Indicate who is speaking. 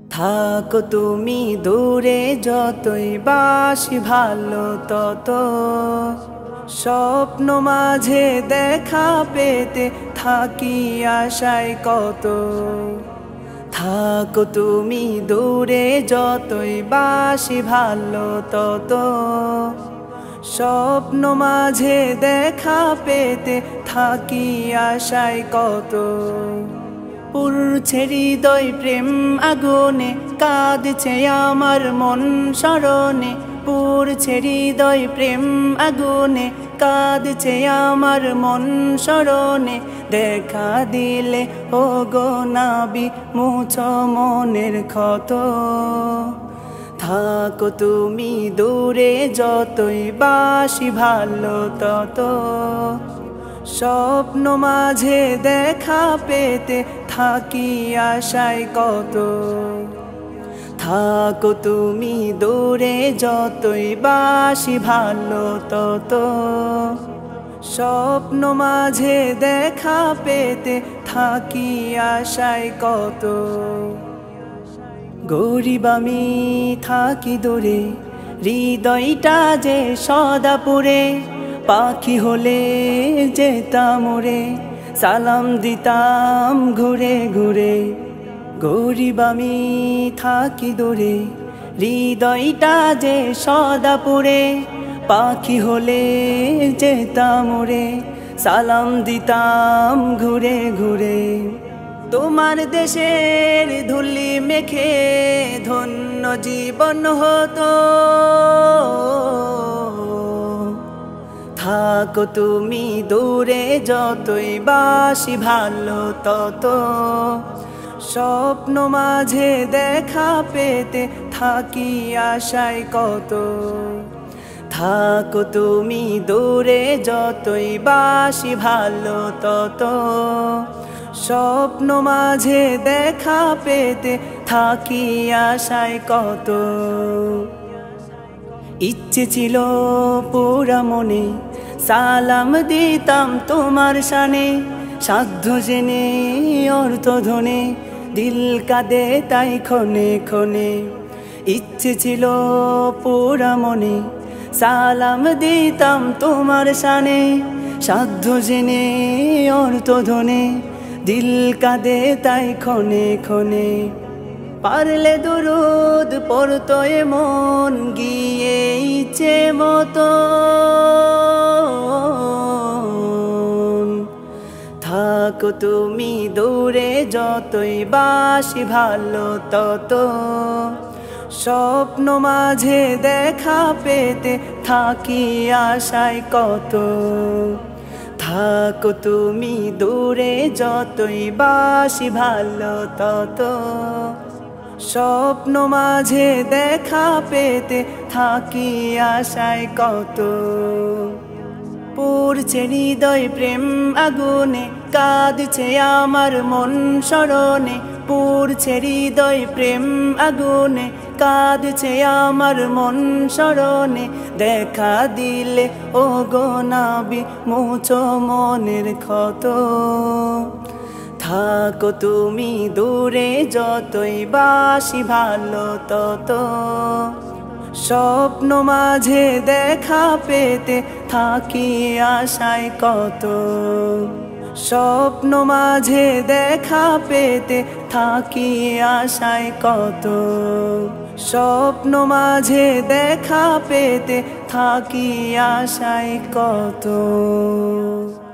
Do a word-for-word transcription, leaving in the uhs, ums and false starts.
Speaker 1: থাকো তুমি দূরে যতই বাসি ভালো তত স্বপ্ন মাঝে দেখা পেতে থাকি আশায় কত। থাকো তুমি দূরে যতই বাসি ভালো তত স্বপ্ন মাঝে দেখা পেতে থাকি আশায় কত। পুরছে হৃদয় প্রেম আগুনে কাঁদছে আমার মন স্মরণে। পুরছে হৃদয় প্রেম আগুনে কাঁদছে আমার মন স্মরণে। দেখা দিলে ও গো নাবি মুছো মনের ক্ষত। থাকো তুমি দূরে যতই বাসি ভালো তত স্বপ্ন মাঝে দেখা পেতে থাকি আশায় কত। থাকো তুমি দূরে যতই বাসি ভালো তত স্বপ্ন মাঝে দেখা পেতে থাকি আশায় কত। গরিব আমি থাকি দূরে হৃদয়টা যে সদা পুরে। পাখি হলে যেতাম উড়ে সালাম দিতাম ঘুরে ঘুরে। গরিব আমি থাকি দূরে হৃদয়টা যে সদা পুরে। পাখি হলে যেতাম উড়ে সালাম দিতাম ঘুরে ঘুরে। তোমার দেশের ধুলি মেখে ধন্য জীবন হতো। থাকো তুমি দূরে যতই বাসি ভালো তত স্বপ্ন মাঝে দেখা পেতে থাকি আশায় কত। থাকো তুমি দূরে যতই বাসি ভালো তত স্বপ্ন মাঝে দেখা পেতে থাকি আশায় কত। ইচ্ছে ছিল পুরা মনে সালাম দিতাম তোমার শানে। সাধ্য জেনে অর্থ ধনে দিল কাঁদে তাই ক্ষণে ক্ষণে। ইচ্ছে ছিল পুরা মনে সালাম দিতাম তোমার শানে। সাধ্য জেনে অর্থ ধনে দিল কাঁদে তাই ক্ষণে ক্ষণে। পারলে দুরুদ পড়তো এমন গিয়ে ইচ্ছে মতো। থাকো তুমি দূরে যতই বাসি ভালো তত স্বপ্ন মাঝে দেখা পেতে থাকি আশায় কত। থাকো তুমি দূরে যতই বাসি ভালো তত স্বপ্ন মাঝে দেখা পেতে থাকি আশায় কত। পুরছে হৃদয় প্রেম আগুনে কাঁদছে আমার মন স্মরণে। পুরছে হৃদয় প্রেম আগুনে কাঁদছে আমার মন স্মরণে। দেখা দিলে ও গো নাবি মুছো মনের ক্ষত। থাকো তুমি দূরে যতই বাসি ভালো তত স্বপ্ন মাঝে দেখা পেতে থাকি আশায় কত। স্বপ্ন মাঝে দেখা পেতে থাকি আশায় কত। স্বপ্ন মাঝে দেখা পেতে থাকি আশায় কত।